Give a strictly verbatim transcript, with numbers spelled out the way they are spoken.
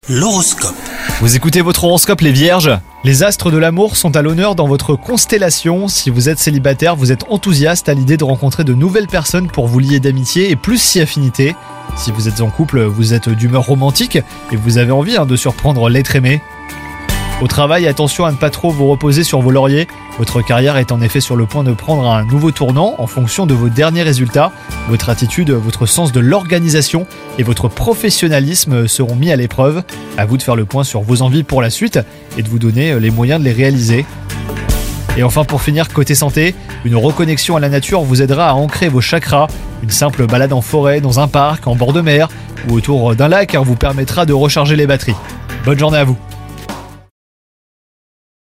L'horoscope. Vous écoutez votre horoscope les vierges ? Les astres de l'amour sont à l'honneur dans votre constellation. Si vous êtes célibataire, vous êtes enthousiaste à l'idée de rencontrer de nouvelles personnes pour vous lier d'amitié et plus si affinité. Si vous êtes en couple, vous êtes d'humeur romantique et vous avez envie hein, de surprendre l'être aimé. Au travail, attention à ne pas trop vous reposer sur vos lauriers. Votre carrière est en effet sur le point de prendre un nouveau tournant en fonction de vos derniers résultats. Votre attitude, votre sens de l'organisation et votre professionnalisme seront mis à l'épreuve. À vous de faire le point sur vos envies pour la suite et de vous donner les moyens de les réaliser. Et enfin pour finir, côté santé, une reconnexion à la nature vous aidera à ancrer vos chakras. Une simple balade en forêt, dans un parc, en bord de mer ou autour d'un lac vous permettra de recharger les batteries. Bonne journée à vous.